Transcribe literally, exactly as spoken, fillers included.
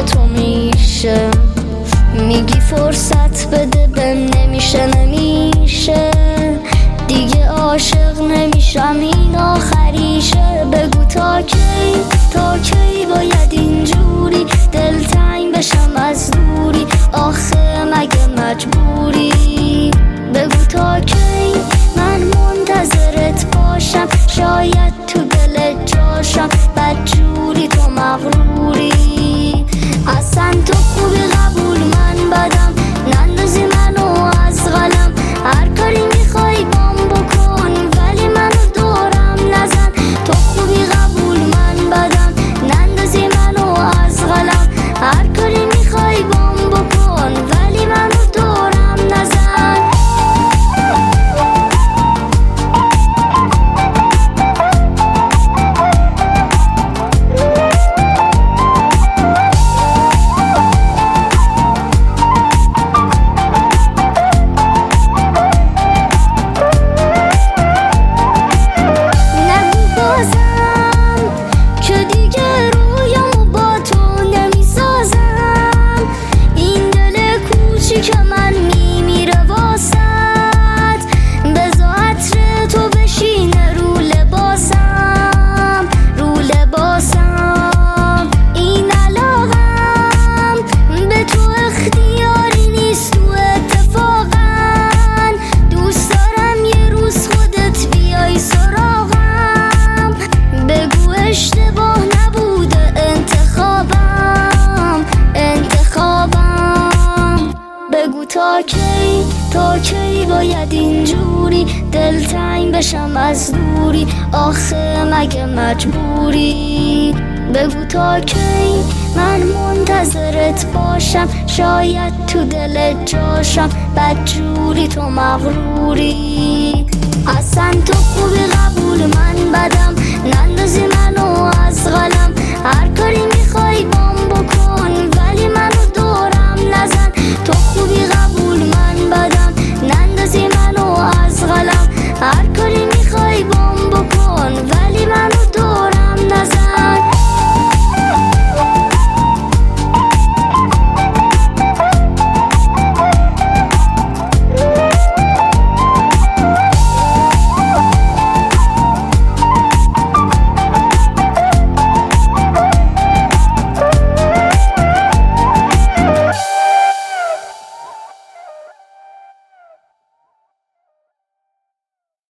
تو میشه. میگی فرصت بده بهم، نمیشه نمیشه دیگه عاشق نمیشم، این آخریشه. بگو تا کی تا کی باید اینجوری دلتنگ بشم از دوری، آخه مگه مجبوری؟ بگو تا کی من منتظرت باشم، شاید تو دلت جاشم، بدجوری تو مغروری. اصلا تو خوبی قبول من بدم، نندازی منو از قلم، هر کاری میخوای بام بکن ولی منو دورم نزن. تو خوبی قبول من بدم، نندازی منو از قلم، هر کاری میخوای بام بکن ولی منو دورم نزن. که من میمیره واسط، بذار عطر تو بشینه رو لباسم، رو لباسم. این علاقم به تو اختیاری نیست، تو اتفاقا دوست دارم یه روز خودت بیای سراغم. بگو اشتباه نبوده انتخابم، انتخابم. بگو تا کی تا کی باید اینجوری دلتنگ بشم از دوری، آخه مگه مجبوری؟ بگو تا کی من منتظرت باشم، شاید تو دلت جاشم، بدجوری تو مغروری. اصلا تو خوبی قبول من بدم،